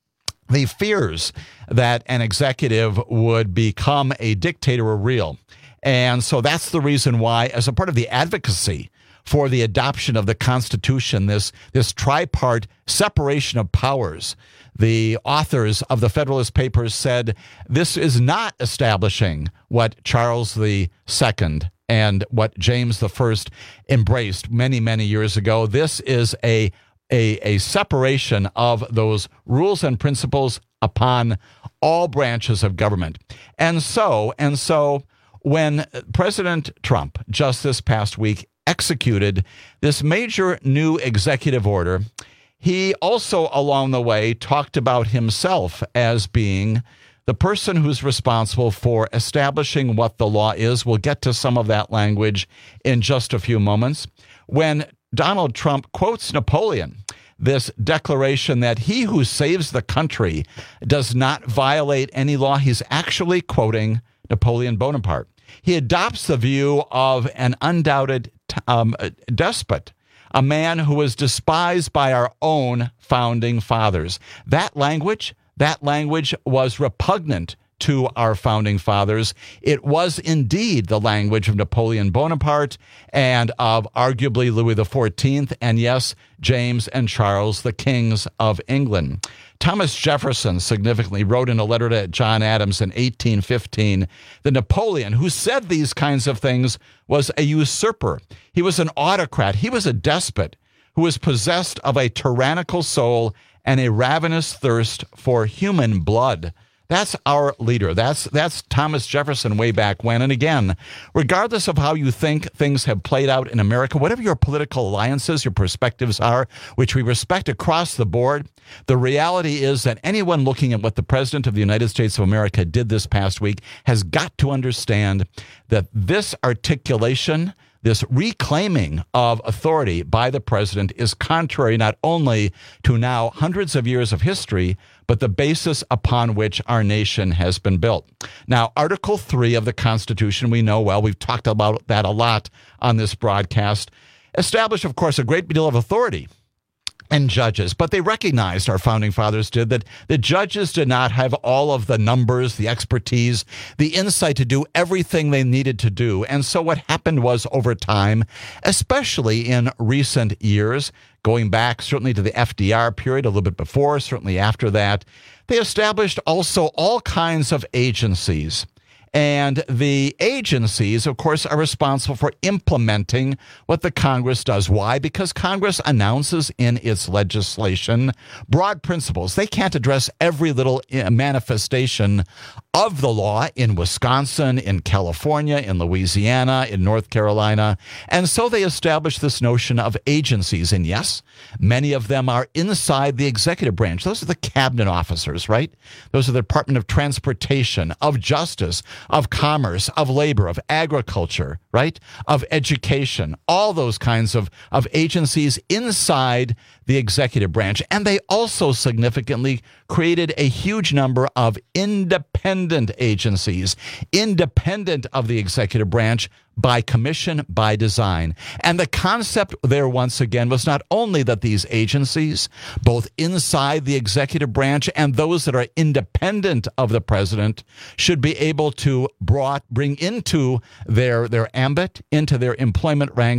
The fears that an executive would become a dictator are real. And so that's the reason why, as a part of the advocacy for the adoption of the Constitution, this, this tripart separation of powers, the authors of the Federalist Papers said this is not establishing what Charles the Second and what James the First embraced many, many years ago. This is a A, a separation of those rules and principles upon all branches of government. And so, and so when President Trump just this past week executed this major new executive order, he also along the way talked about himself as being the person who's responsible for establishing what the law is. We'll get to some of that language in just a few moments. When Donald Trump quotes Napoleon, this declaration that he who saves the country does not violate any law, he's actually quoting Napoleon Bonaparte. He adopts the view of an undoubted um, despot, a man who was despised by our own founding fathers. That language, that language was repugnant to our founding fathers. It was indeed the language of Napoleon Bonaparte and of arguably Louis the fourteenth, and yes, James and Charles, the kings of England. Thomas Jefferson significantly wrote in a letter to John Adams in eighteen fifteen that Napoleon, who said these kinds of things, was a usurper. He was an autocrat. He was a despot who was possessed of a tyrannical soul and a ravenous thirst for human blood. That's our leader. That's that's Thomas Jefferson way back when. And again, regardless of how you think things have played out in America, whatever your political alliances, your perspectives are, which we respect across the board, the reality is that anyone looking at what the President of the United States of America did this past week has got to understand that this articulation, this reclaiming of authority by the president, is contrary not only to now hundreds of years of history, but the basis upon which our nation has been built. Now, Article three of the Constitution, we know well, we've talked about that a lot on this broadcast, established, of course, a great deal of authority and judges, but they recognized, our founding fathers did, that the judges did not have all of the numbers, the expertise, the insight to do everything they needed to do. And so what happened was, over time, especially in recent years, going back certainly to the F D R period, a little bit before, certainly after that, they established also all kinds of agencies. And the agencies, of course, are responsible for implementing what the Congress does. Why? Because Congress announces in its legislation broad principles. They can't address every little manifestation of the law in Wisconsin, in California, in Louisiana, in North Carolina. And so they establish this notion of agencies. And yes, many of them are inside the executive branch. Those are the cabinet officers, right? Those are the Department of Transportation, of Justice, of Commerce, of Labor, of Agriculture, right? Of Education, all those kinds of, of agencies inside the executive branch. And they also significantly created a huge number of independent agencies, independent of the executive branch, by commission, by design. And the concept there, once again, was not only that these agencies, both inside the executive branch and those that are independent of the president, should be able to brought, bring into their, their ambit, into their employment ranks,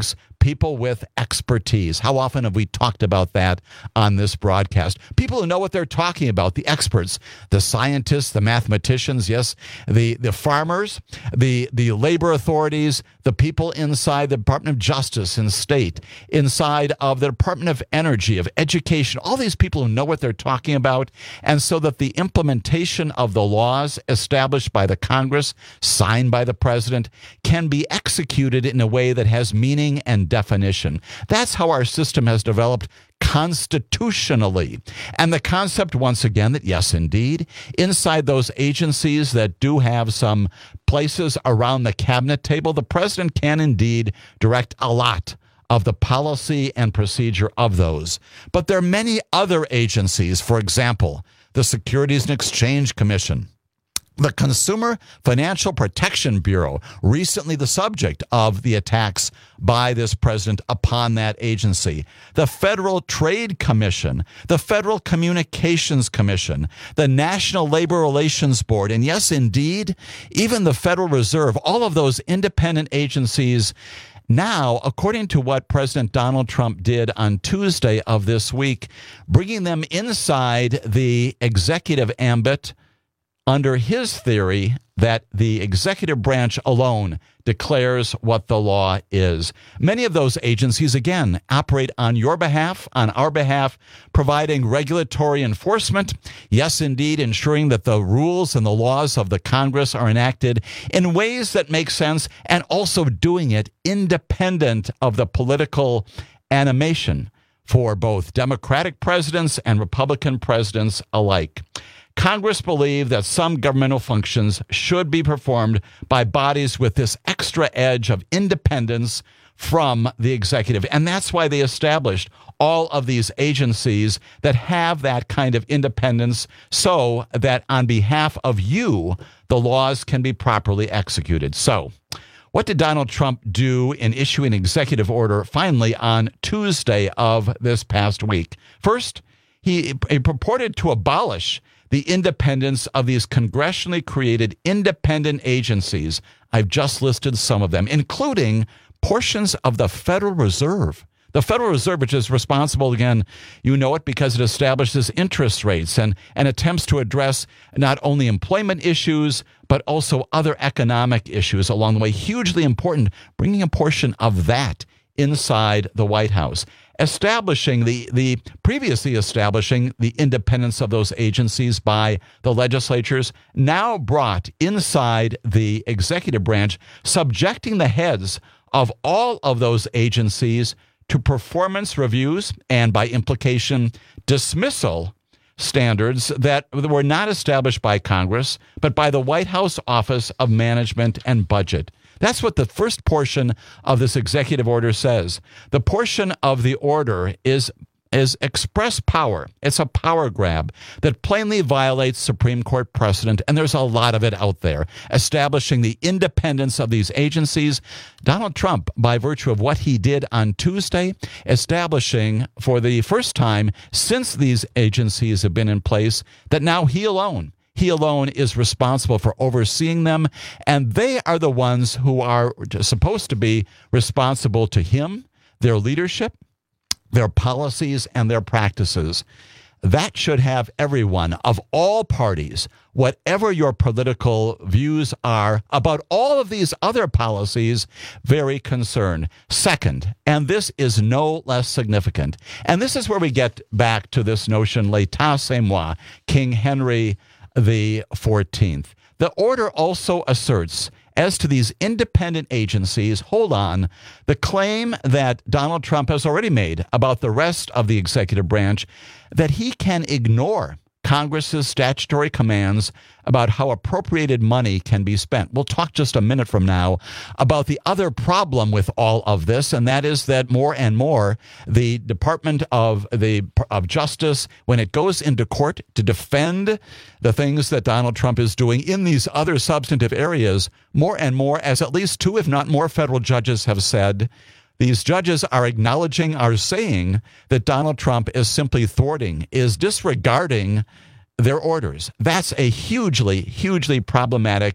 people with expertise. How often have we talked about that on this broadcast? People who know what they're talking about, the experts, the scientists, the mathematicians, yes, the, the farmers, the, the labor authorities, the people inside the Department of Justice and State, inside of the Department of Energy, of Education, all these people who know what they're talking about, and so that the implementation of the laws established by the Congress, signed by the president, can be executed in a way that has meaning and definition. That's how our system has developed constitutionally. And the concept, once again, that yes, indeed, inside those agencies that do have some places around the cabinet table, the president can indeed direct a lot of the policy and procedure of those. But there are many other agencies, for example, the Securities and Exchange Commission, the Consumer Financial Protection Bureau, recently the subject of the attacks by this president upon that agency, the Federal Trade Commission, the Federal Communications Commission, the National Labor Relations Board, and yes, indeed, even the Federal Reserve, all of those independent agencies. Now, according to what President Donald Trump did on Tuesday of this week, bringing them inside the executive ambit under his theory that the executive branch alone declares what the law is. Many of those agencies, again, operate on your behalf, on our behalf, providing regulatory enforcement. Yes, indeed, ensuring that the rules and the laws of the Congress are enacted in ways that make sense, and also doing it independent of the political animation for both Democratic presidents and Republican presidents alike. Congress believed that some governmental functions should be performed by bodies with this extra edge of independence from the executive. And that's why they established all of these agencies that have that kind of independence, so that on behalf of you, the laws can be properly executed. So what did Donald Trump do in issuing an executive order finally on Tuesday of this past week? First, he, he purported to abolish the independence of these congressionally created independent agencies. I've just listed some of them, including portions of the Federal Reserve. The Federal Reserve, which is responsible, again, you know it because it establishes interest rates and, and attempts to address not only employment issues, but also other economic issues along the way. Hugely important, bringing a portion of that inside the White House. Establishing the, the previously establishing the independence of those agencies by the legislatures, now brought inside the executive branch, subjecting the heads of all of those agencies to performance reviews and, by implication, dismissal standards that were not established by Congress, but by the White House Office of Management and Budget. That's what the first portion of this executive order says. The portion of the order is is express power. It's a power grab that plainly violates Supreme Court precedent, and there's a lot of it out there, establishing the independence of these agencies. Donald Trump, by virtue of what he did on Tuesday, establishing for the first time since these agencies have been in place that now he alone He alone is responsible for overseeing them, and they are the ones who are supposed to be responsible to him, their leadership, their policies, and their practices. That should have everyone of all parties, whatever your political views are about all of these other policies, very concerned. Second, and this is no less significant, and this is where we get back to this notion, l'état c'est moi, King Henry the fourteenth. The order also asserts, as to these independent agencies, hold on, the claim that Donald Trump has already made about the rest of the executive branch, that he can ignore Congress's statutory commands about how appropriated money can be spent. We'll talk just a minute from now about the other problem with all of this, and that is that more and more the Department of the of Justice, when it goes into court to defend the things that Donald Trump is doing in these other substantive areas, more and more, as at least two, if not more, federal judges have said, these judges are acknowledging, are saying that Donald Trump is simply thwarting, is disregarding their orders. That's a hugely, hugely problematic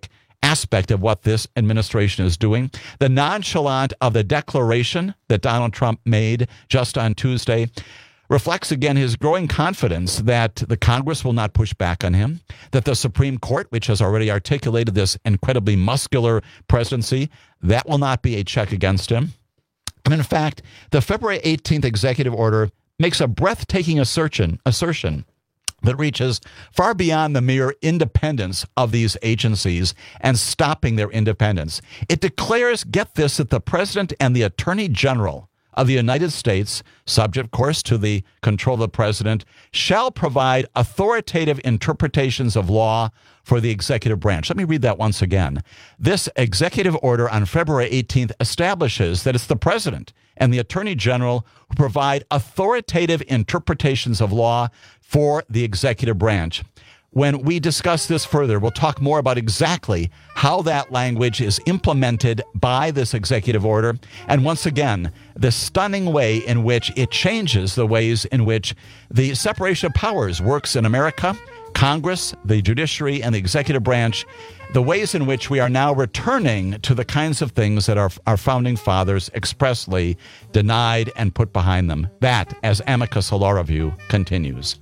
aspect of what this administration is doing. The nonchalant of the declaration that Donald Trump made just on Tuesday reflects again his growing confidence that the Congress will not push back on him, that the Supreme Court, which has already articulated this incredibly muscular presidency, that will not be a check against him. And in fact, the February eighteenth executive order makes a breathtaking assertion, assertion that reaches far beyond the mere independence of these agencies and stopping their independence. It declares, get this, that the President and the Attorney General of the United States, subject, of course, to the control of the President, shall provide authoritative interpretations of law for the executive branch. Let me read that once again. This executive order on February eighteenth establishes that it's the President and the Attorney General who provide authoritative interpretations of law for the executive branch. When we discuss this further, we'll talk more about exactly how that language is implemented by this executive order. And once again, the stunning way in which it changes the ways in which the separation of powers works in America, Congress, the judiciary, and the executive branch, the ways in which we are now returning to the kinds of things that our, our founding fathers expressly denied and put behind them. That, as Amicus Law Review continues.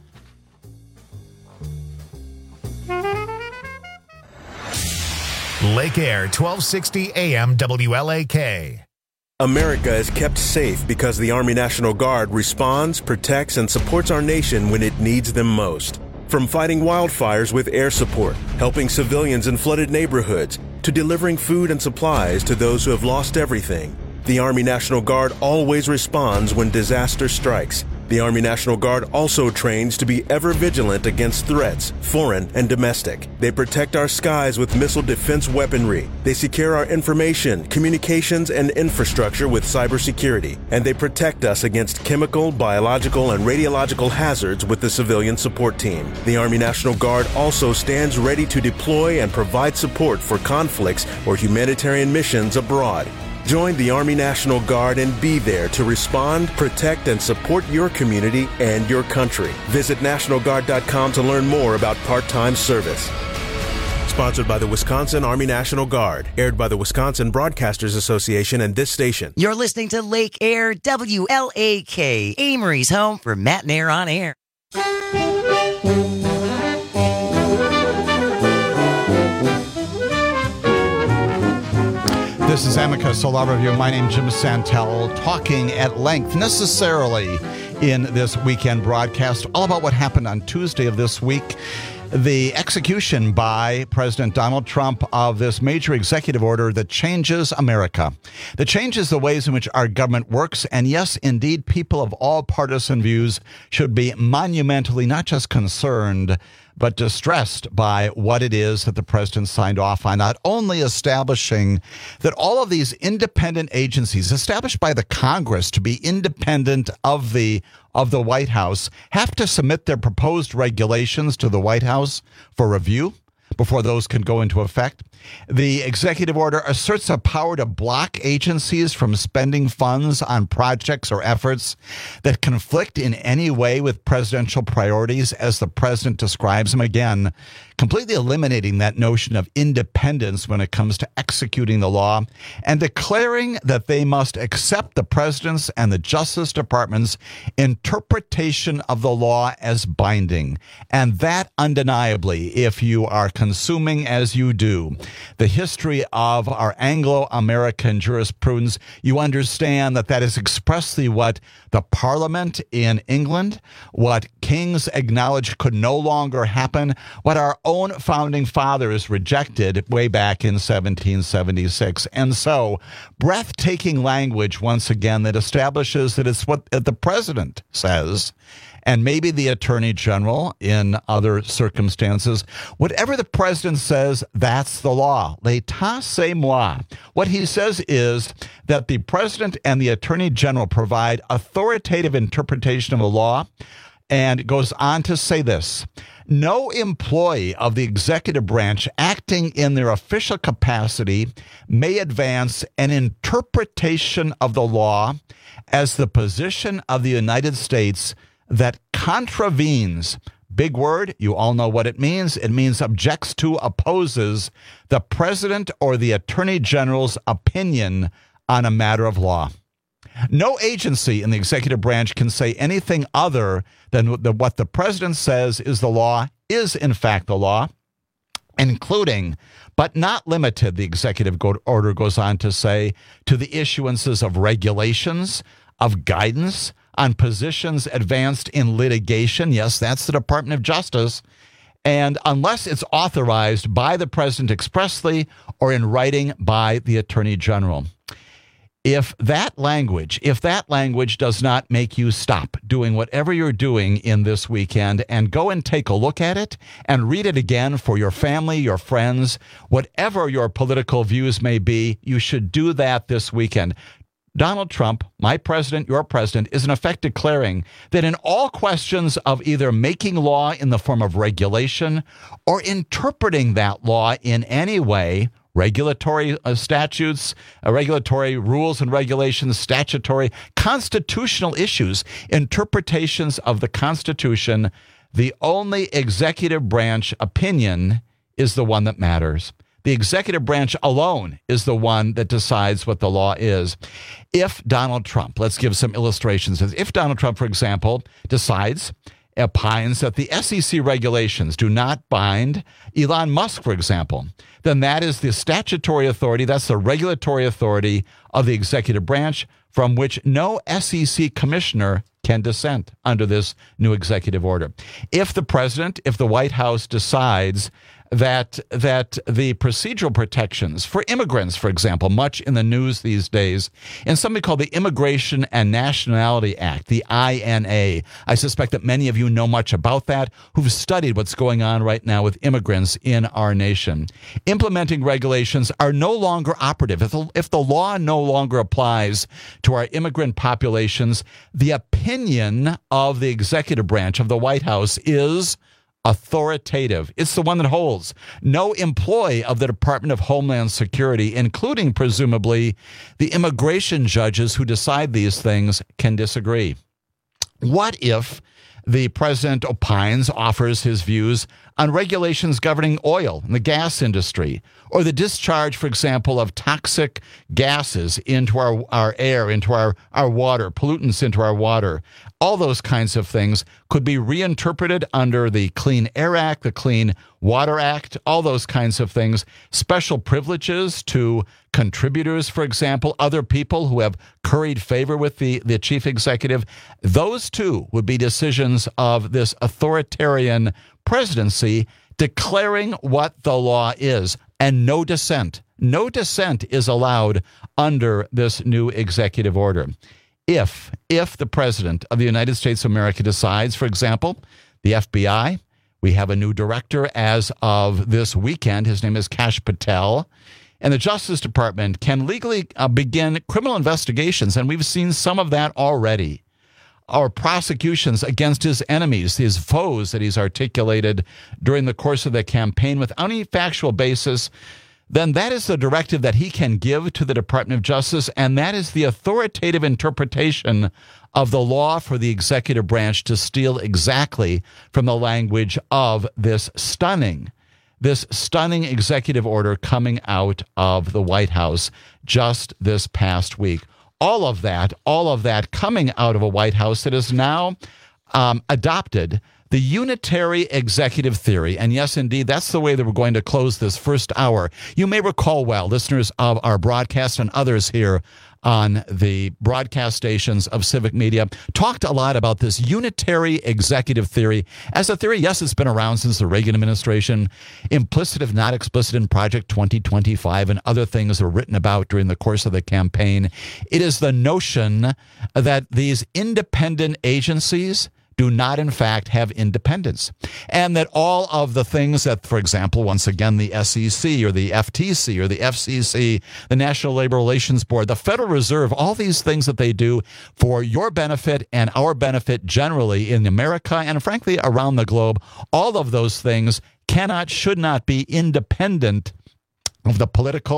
Lake Air, twelve sixty A M W L A K. America is kept safe because the Army National Guard responds, protects, and supports our nation when it needs them most. From fighting wildfires with air support, helping civilians in flooded neighborhoods, to delivering food and supplies to those who have lost everything, the Army National Guard always responds when disaster strikes. The Army National Guard also trains to be ever vigilant against threats, foreign and domestic. They protect our skies with missile defense weaponry. They secure our information, communications, and infrastructure with cybersecurity. And they protect us against chemical, biological, and radiological hazards with the civilian support team. The Army National Guard also stands ready to deploy and provide support for conflicts or humanitarian missions abroad. Join the Army National Guard and be there to respond, protect, and support your community and your country. Visit National Guard dot com to learn more about part-time service. Sponsored by the Wisconsin Army National Guard. Aired by the Wisconsin Broadcasters Association and this station. You're listening to Lake Air W L A K, Amory's home for Matt and Air on Air. This is Amicus Law Review. My name is Jim Santel, talking at length, necessarily, in this weekend broadcast, all about what happened on Tuesday of this week. The execution by President Donald Trump of this major executive order that changes America, that changes the ways in which our government works. And yes, indeed, people of all partisan views should be monumentally not just concerned, but distressed by what it is that the president signed off on, not only establishing that all of these independent agencies established by the Congress to be independent of the of the White House have to submit their proposed regulations to the White House for review before those can go into effect. The executive order asserts a power to block agencies from spending funds on projects or efforts that conflict in any way with presidential priorities as the president describes them. Again, completely eliminating that notion of independence when it comes to executing the law and declaring that they must accept the president's and the Justice Department's interpretation of the law as binding. And that undeniably, if you are consuming as you do the history of our Anglo-American jurisprudence, you understand that that is expressly what the Parliament in England, what kings acknowledged could no longer happen, what our own founding fathers rejected way back in seventeen seventy-six. And so, breathtaking language, once again, that establishes that it's what the president says, and maybe the attorney general in other circumstances. Whatever the president says, that's the law. L'état c'est moi. What he says is that the president and the attorney general provide authoritative interpretation of the law, and goes on to say this: no employee of the executive branch acting in their official capacity may advance an interpretation of the law as the position of the United States that contravenes Big word. You all know what it means. It means objects to, opposes the president or the attorney general's opinion on a matter of law. No agency in the executive branch can say anything other than the, what the president says is the law, is in fact the law, including, but not limited, the executive order goes on to say, to the issuances of regulations, of guidance on positions advanced in litigation. Yes, that's the Department of Justice. And unless it's authorized by the president expressly or in writing by the attorney general. If that language, if that language does not make you stop doing whatever you're doing in this weekend and go and take a look at it and read it again for your family, your friends, whatever your political views may be, you should do that this weekend. Donald Trump, my president, your president, is in effect declaring that in all questions of either making law in the form of regulation or interpreting that law in any way, regulatory uh, statutes, uh, regulatory rules and regulations, statutory, constitutional issues, interpretations of the Constitution, the only executive branch opinion is the one that matters. The executive branch alone is the one that decides what the law is. If Donald Trump, let's give some illustrations. If Donald Trump, for example, decides, opines that the S E C regulations do not bind Elon Musk, for example, then that is the statutory authority, that's the regulatory authority of the executive branch from which no S E C commissioner can dissent under this new executive order. If the president, if the White House decides that that the procedural protections for immigrants, for example, much in the news these days, in something called the Immigration and Nationality Act, the I N A. I suspect that many of you know much about that, who've studied what's going on right now with immigrants in our nation. Implementing regulations are no longer operative. If the, if the law no longer applies to our immigrant populations, the opinion of the executive branch of the White House is authoritative. It's the one that holds. No employee of the Department of Homeland Security, including presumably the immigration judges who decide these things, can disagree. What if the president opines, offers his views on regulations governing oil and the gas industry, or the discharge, for example, of toxic gases into our, our air, into our, our water, pollutants into our water? All those kinds of things could be reinterpreted under the Clean Air Act, the Clean Water Act, all those kinds of things. Special privileges to contributors, for example, other people who have curried favor with the, the chief executive. Those two would be decisions of this authoritarian presidency declaring what the law is, and no dissent. No dissent is allowed under this new executive order. If, if the president of the United States of America decides, for example, the F B I, we have a new director as of this weekend. His name is Kash Patel. And the Justice Department can legally uh, begin criminal investigations, and we've seen some of that already. Our prosecutions against his enemies, his foes that he's articulated during the course of the campaign without any factual basis, then that is the directive that he can give to the Department of Justice, and that is the authoritative interpretation of the law for the executive branch to steal exactly from the language of this stunning, this stunning executive order coming out of the White House just this past week. All of that, all of that coming out of a White House that has now um, adopted the unitary executive theory. And yes, indeed, that's the way that we're going to close this first hour. You may recall well, listeners of our broadcast and others here on the broadcast stations of Civic Media, talked a lot about this unitary executive theory. As a theory, yes, it's been around since the Reagan administration, implicit if not explicit in Project twenty twenty-five and other things that were written about during the course of the campaign. It is the notion that these independent agencies do not, in fact, have independence. And that all of the things that, for example, once again, the S E C or the F T C or the F C C, the National Labor Relations Board, the Federal Reserve, all these things that they do for your benefit and our benefit generally in America and, frankly, around the globe, all of those things cannot, should not be independent of the political,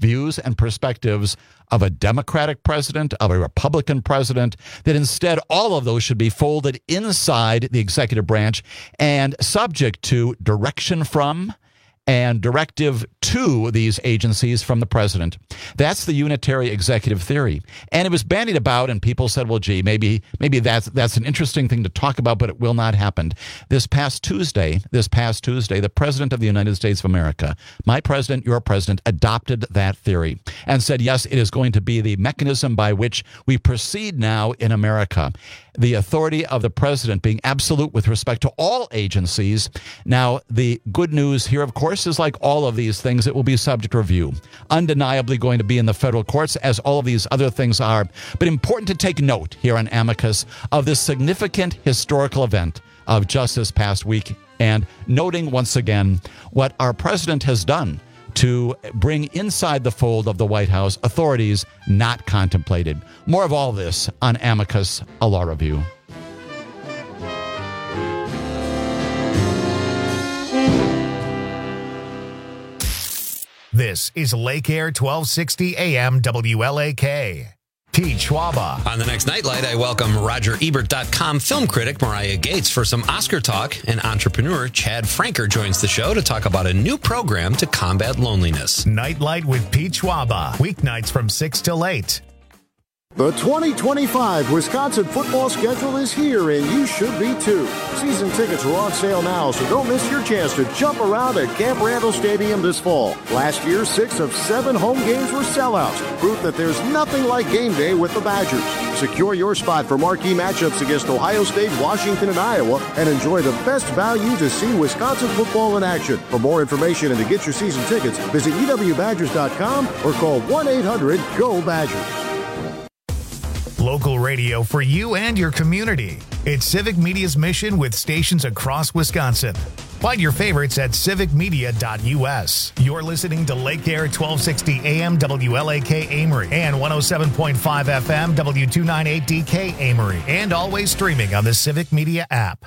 views and perspectives of a Democratic president, of a Republican president, that instead all of those should be folded inside the executive branch and subject to direction from and directive to these agencies from the president. That's the unitary executive theory. And it was bandied about, and people said, well, gee, maybe maybe that's that's an interesting thing to talk about, but it will not happen. This past Tuesday, this past Tuesday, the president of the United States of America, my president, your president, adopted that theory and said, yes, it is going to be the mechanism by which we proceed now in America. The authority of the president being absolute with respect to all agencies. Now, the good news here, of course, is like all of these things, it will be subject to review. Undeniably going to be in the federal courts, as all of these other things are. But important to take note here on Amicus of this significant historical event of just this past week, and noting once again what our president has done to bring inside the fold of the White House authorities not contemplated. More of all this on Amicus, a law review. This is Lake Air twelve sixty A M W L A K. Pete Schwaba. On the next Nightlight, I welcome Roger Ebert dot com film critic Mariah Gates for some Oscar talk, and entrepreneur Chad Franker joins the show to talk about a new program to combat loneliness. Nightlight with Pete Schwaba. Weeknights from six till eight. The twenty twenty-five Wisconsin football schedule is here, and you should be too. Season tickets are on sale now, so don't miss your chance to jump around at Camp Randall Stadium this fall. Last year, six of seven home games were sellouts, proof that there's nothing like game day with the Badgers. Secure your spot for marquee matchups against Ohio State, Washington, and Iowa, and enjoy the best value to see Wisconsin football in action. For more information and to get your season tickets, visit U W Badgers dot com or call one eight hundred G O Badgers. Local radio for you and your community. It's Civic Media's mission with stations across Wisconsin. Find your favorites at civic media dot U S. You're listening to Lake Air twelve sixty A M W L A K Amory and one oh seven point five F M W two ninety-eight D K Amory, and always streaming on the Civic Media app.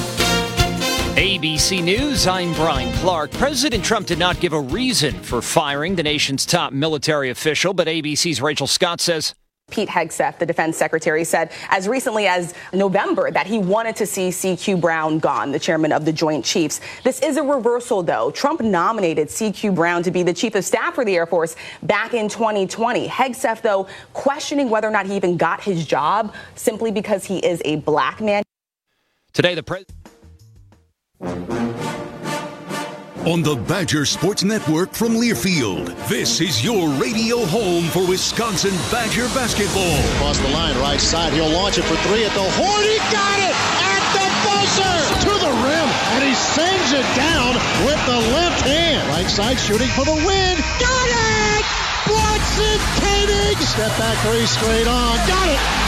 A B C News, I'm Brian Clark. President Trump did not give a reason for firing the nation's top military official, but A B C's Rachel Scott says Pete Hegseth, the defense secretary, said as recently as November that he wanted to see C Q Brown gone, the chairman of the Joint Chiefs. This is a reversal, though. Trump nominated C Q Brown to be the chief of staff for the Air Force back in twenty twenty. Hegseth, though, questioning whether or not he even got his job simply because he is a black man. Today, the president. On the Badger Sports Network from Learfield, this is your radio home for Wisconsin Badger basketball. Across the line, right side, he'll launch it for three at the horn. He got it at the buzzer to the rim, and he sends it down with the left hand. Right side shooting for the win. Got it! Watson Koenig! Step back three straight on. Got it!